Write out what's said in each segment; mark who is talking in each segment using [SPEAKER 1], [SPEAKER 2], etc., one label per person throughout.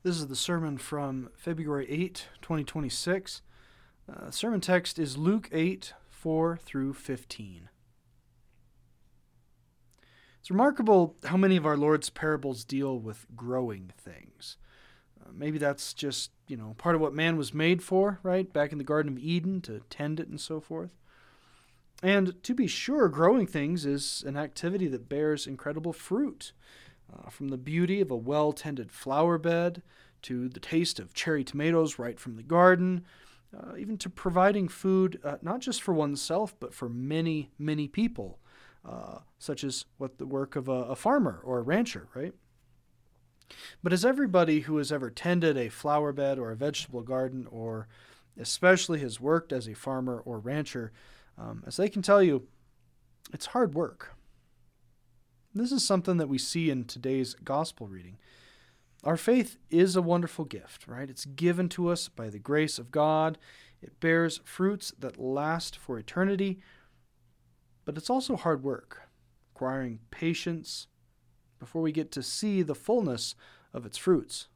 [SPEAKER 1] This is the sermon from February 8, 2026. Sermon text is Luke 8, 4 through 15. It's remarkable how many of our Lord's parables deal with growing things. Maybe that's just, part of what man was made for, right? Back in the Garden of Eden, to tend it and so forth. And to be sure, growing things is an activity that bears incredible fruit. From the beauty of a well-tended flower bed, to the taste of cherry tomatoes right from the garden, even to providing food not just for oneself, but for many, many people, such as the work of a farmer or a rancher, right? But as everybody who has ever tended a flower bed or a vegetable garden, or especially has worked as a farmer or rancher, as they can tell you, it's hard work. This is something that we see in today's gospel reading. Our faith is a wonderful gift, right? It's given to us by the grace of God. It bears fruits that last for eternity, but it's also hard work, requiring patience before we get to see the fullness of its fruits.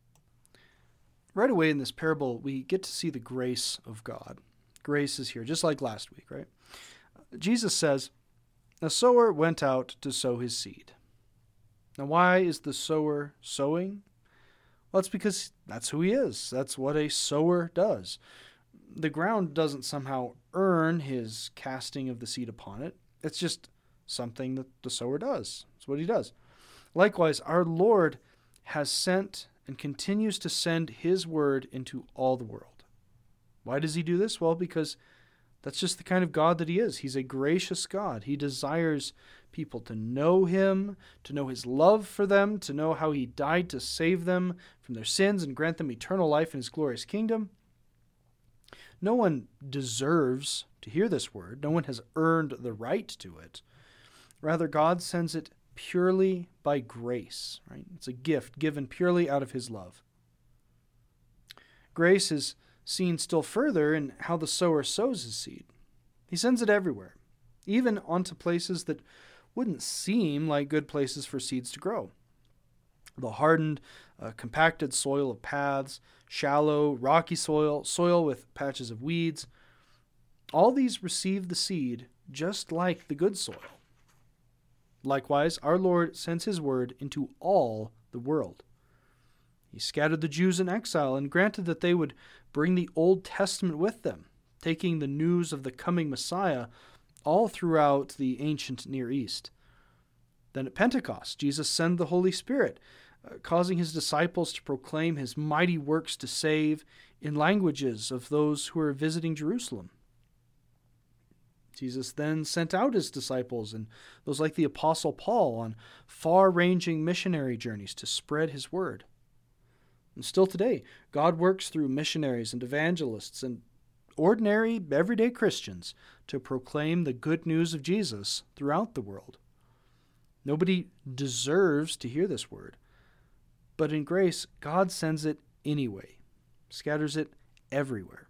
[SPEAKER 1] Right away in this parable, we get to see the grace of God. Grace is here, just like last week, right? Jesus says, "A sower went out to sow his seed." Now, why is the sower sowing? Well, it's because that's who he is. That's what a sower does. The ground doesn't somehow earn his casting of the seed upon it. It's just something that the sower does. It's what he does. Likewise, our Lord has sent and continues to send his word into all the world. Why does he do this? Well, because that's just the kind of God that he is. He's a gracious God. He desires people to know him, to know his love for them, to know how he died to save them from their sins and grant them eternal life in his glorious kingdom. No one deserves to hear this word. No one has earned the right to it. Rather, God sends it purely by grace, right? It's a gift given purely out of his love. Grace is seen still further in how the sower sows his seed. He sends it everywhere, even onto places that wouldn't seem like good places for seeds to grow. The hardened, compacted soil of paths, shallow, rocky soil with patches of weeds, all these receive the seed just like the good soil. Likewise, our Lord sends his word into all the world. He scattered the Jews in exile and granted that they would bring the Old Testament with them, taking the news of the coming Messiah all throughout the ancient Near East. Then at Pentecost, Jesus sent the Holy Spirit, causing his disciples to proclaim his mighty works to save in languages of those who were visiting Jerusalem. Jesus then sent out his disciples and those like the Apostle Paul on far-ranging missionary journeys to spread his word. And still today, God works through missionaries and evangelists and ordinary, everyday Christians to proclaim the good news of Jesus throughout the world. Nobody deserves to hear this word, but in grace, God sends it anyway, scatters it everywhere.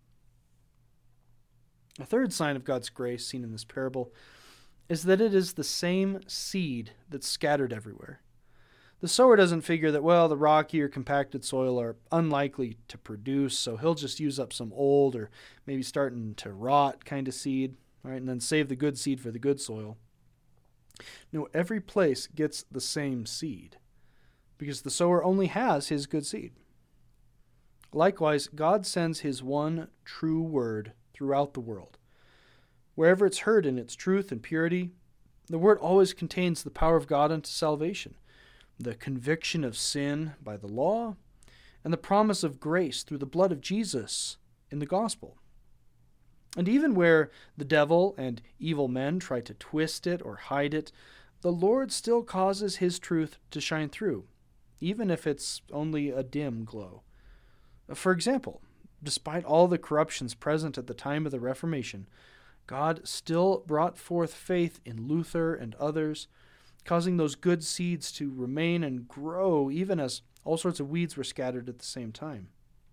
[SPEAKER 1] A third sign of God's grace seen in this parable is that it is the same seed that's scattered everywhere. The sower doesn't figure that, the rocky or compacted soil are unlikely to produce, so he'll just use up some old or maybe starting to rot kind of seed, right, and then save the good seed for the good soil. No, every place gets the same seed because the sower only has his good seed. Likewise, God sends his one true word throughout the world. Wherever it's heard in its truth and purity, the word always contains the power of God unto salvation, the conviction of sin by the law, and the promise of grace through the blood of Jesus in the gospel. And even where the devil and evil men try to twist it or hide it, the Lord still causes his truth to shine through, even if it's only a dim glow. For example, despite all the corruptions present at the time of the Reformation, God still brought forth faith in Luther and others, causing those good seeds to remain and grow even as all sorts of weeds were scattered at the same time.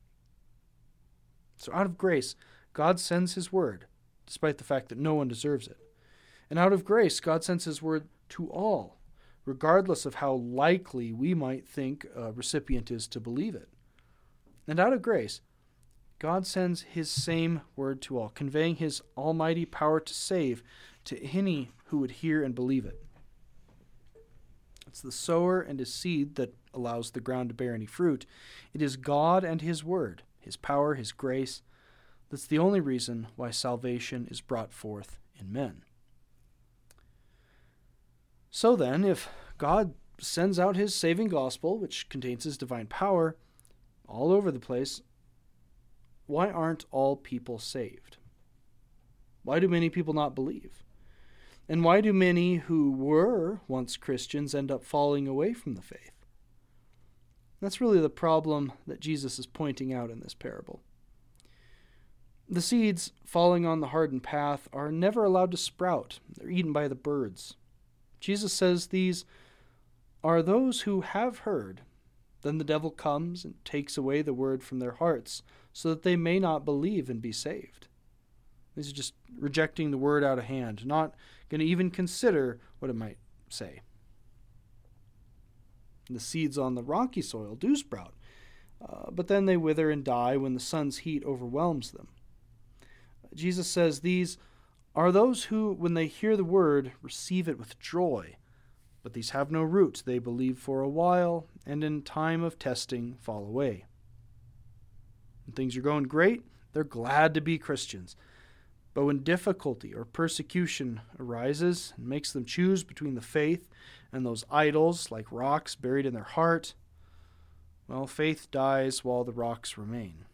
[SPEAKER 1] So out of grace, God sends his word, despite the fact that no one deserves it. And out of grace, God sends his word to all, regardless of how likely we might think a recipient is to believe it. And out of grace, God sends his same word to all, conveying his almighty power to save to any who would hear and believe it. It's the sower and his seed that allows the ground to bear any fruit. It is God and his word, his power, his grace. That's the only reason why salvation is brought forth in men. So then, if God sends out his saving gospel, which contains his divine power, all over the place, why aren't all people saved? Why do many people not believe? And why do many who were once Christians end up falling away from the faith? That's really the problem that Jesus is pointing out in this parable. The seeds falling on the hardened path are never allowed to sprout. They're eaten by the birds. Jesus says these are those who have heard. Then the devil comes and takes away the word from their hearts so that they may not believe and be saved. These are just rejecting the word out of hand, not going to even consider what it might say. The seeds on the rocky soil do sprout, but then they wither and die when the sun's heat overwhelms them. Jesus says these are those who, when they hear the word, receive it with joy. But these have no root. They believe for a while, and in time of testing fall away. When things are going great, they're glad to be Christians. But when difficulty or persecution arises and makes them choose between the faith and those idols like rocks buried in their heart, well, faith dies while the rocks remain.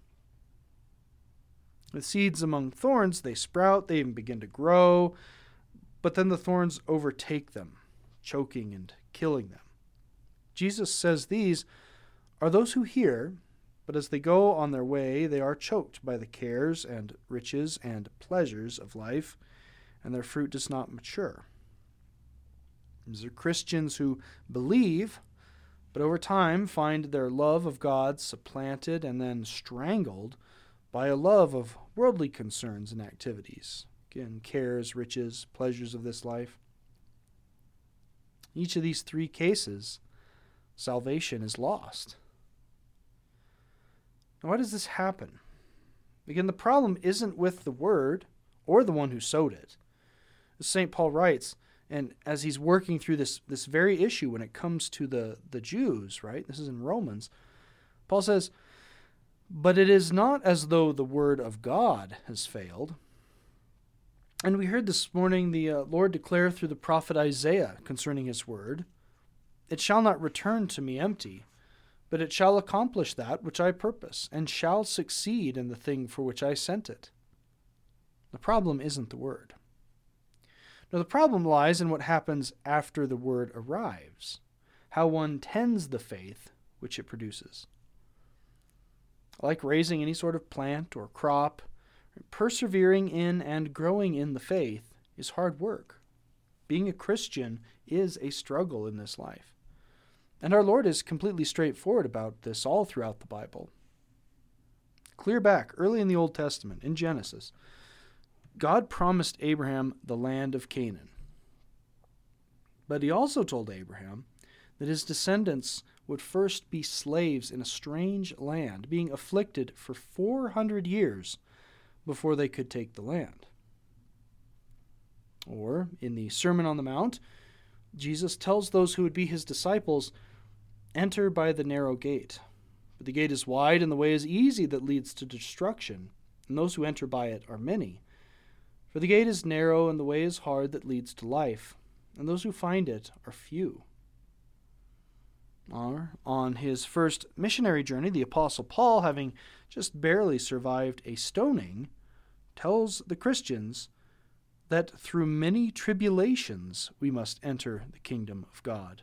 [SPEAKER 1] The seeds among thorns, they sprout, they even begin to grow, but then the thorns overtake them, choking and killing them. Jesus says these are those who hear, but as they go on their way, they are choked by the cares and riches and pleasures of life, and their fruit does not mature. These are Christians who believe, but over time find their love of God supplanted and then strangled by a love of worldly concerns and activities. Again, cares, riches, pleasures of this life. In each of these three cases, salvation is lost. Now, why does this happen? Again, the problem isn't with the word or the one who sowed it. As St. Paul writes, and as he's working through this very issue when it comes to the Jews, right? This is in Romans. Paul says, "But it is not as though the word of God has failed." And we heard this morning the Lord declare through the prophet Isaiah concerning his word, "It shall not return to me empty, but it shall accomplish that which I purpose, and shall succeed in the thing for which I sent it." The problem isn't the word. Now, the problem lies in what happens after the word arrives, how one tends the faith which it produces. Like raising any sort of plant or crop, persevering in and growing in the faith is hard work. Being a Christian is a struggle in this life. And our Lord is completely straightforward about this all throughout the Bible. Clear back, early in the Old Testament, in Genesis, God promised Abraham the land of Canaan. But he also told Abraham that his descendants would first be slaves in a strange land, being afflicted for 400 years before they could take the land. Or, in the Sermon on the Mount, Jesus tells those who would be his disciples, "Enter by the narrow gate. For the gate is wide and the way is easy that leads to destruction, and those who enter by it are many. For the gate is narrow and the way is hard that leads to life, and those who find it are few." Or, on his first missionary journey, the Apostle Paul, having just barely survived a stoning, tells the Christians that through many tribulations we must enter the kingdom of God.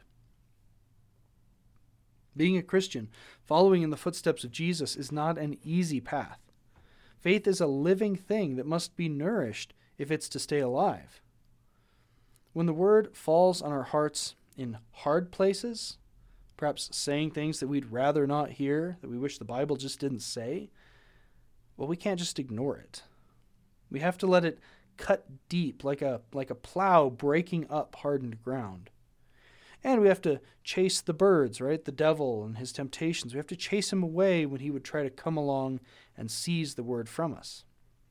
[SPEAKER 1] Being a Christian, following in the footsteps of Jesus, is not an easy path. Faith is a living thing that must be nourished if it's to stay alive. When the word falls on our hearts in hard places, perhaps saying things that we'd rather not hear, that we wish the Bible just didn't say, well, we can't just ignore it. We have to let it cut deep like a plow breaking up hardened ground. And we have to chase the birds, right? The devil and his temptations. We have to chase him away when he would try to come along and seize the word from us.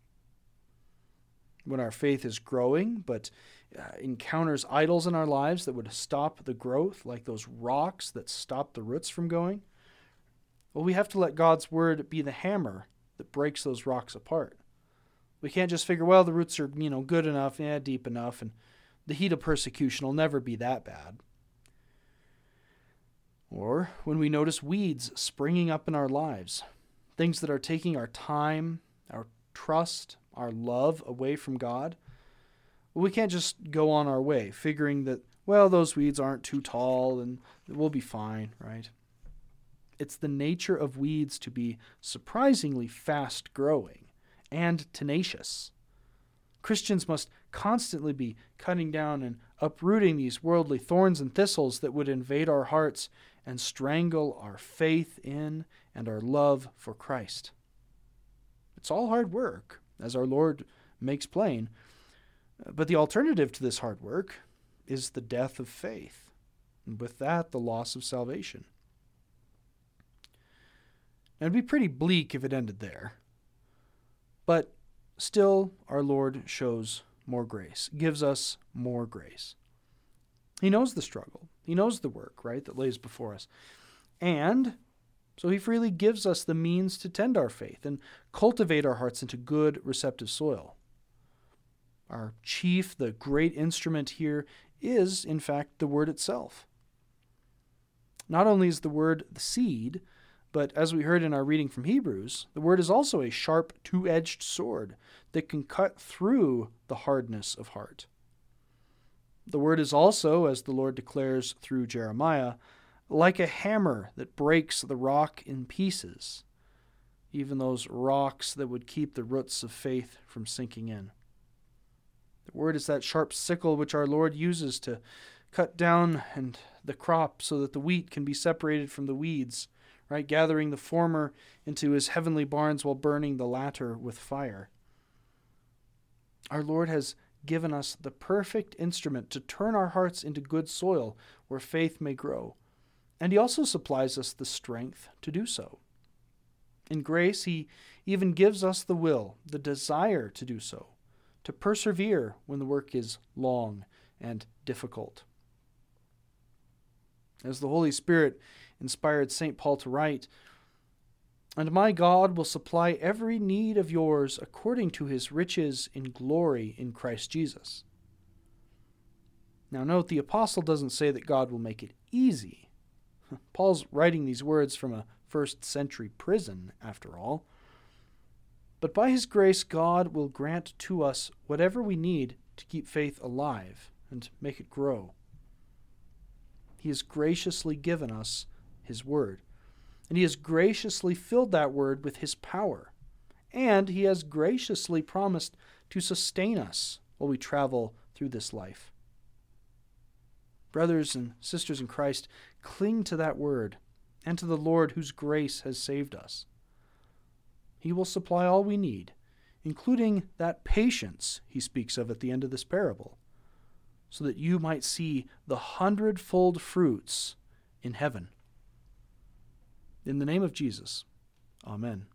[SPEAKER 1] When our faith is growing, but encounters idols in our lives that would stop the growth, like those rocks that stop the roots from going, well, we have to let God's word be the hammer that breaks those rocks apart. We can't just figure, well, the roots are, good enough, deep enough, and the heat of persecution will never be that bad. Or when we notice weeds springing up in our lives, things that are taking our time, our trust, our love away from God, well, we can't just go on our way figuring that, well, those weeds aren't too tall and we'll be fine, right? It's the nature of weeds to be surprisingly fast growing and tenacious. Christians must constantly be cutting down and uprooting these worldly thorns and thistles that would invade our hearts and strangle our faith in and our love for Christ. It's all hard work, as our Lord makes plain, but the alternative to this hard work is the death of faith, and with that, the loss of salvation. Now, it'd be pretty bleak if it ended there, but still, our Lord shows more grace, gives us more grace. He knows the struggle. He knows the work, right, that lays before us. And so he freely gives us the means to tend our faith and cultivate our hearts into good, receptive soil. Our chief, the great instrument here is, in fact, the word itself. Not only is the word the seed, but as we heard in our reading from Hebrews, the word is also a sharp, two-edged sword that can cut through the hardness of heart. The word is also, as the Lord declares through Jeremiah, like a hammer that breaks the rock in pieces, even those rocks that would keep the roots of faith from sinking in. The word is that sharp sickle which our Lord uses to cut down and the crop so that the wheat can be separated from the weeds, right? Gathering the former into his heavenly barns while burning the latter with fire. Our Lord has given us the perfect instrument to turn our hearts into good soil where faith may grow. And he also supplies us the strength to do so. In grace, he even gives us the will, the desire to do so, to persevere when the work is long and difficult. As the Holy Spirit inspired St. Paul to write, "And my God will supply every need of yours according to his riches in glory in Christ Jesus." Now note, the apostle doesn't say that God will make it easy. Paul's writing these words from a first-century prison, after all. But by his grace, God will grant to us whatever we need to keep faith alive and make it grow. He has graciously given us his word, and he has graciously filled that word with his power, and he has graciously promised to sustain us while we travel through this life. Brothers and sisters in Christ, cling to that word and to the Lord whose grace has saved us. He will supply all we need, including that patience he speaks of at the end of this parable, so that you might see the 100-fold fruits in heaven. In the name of Jesus, amen.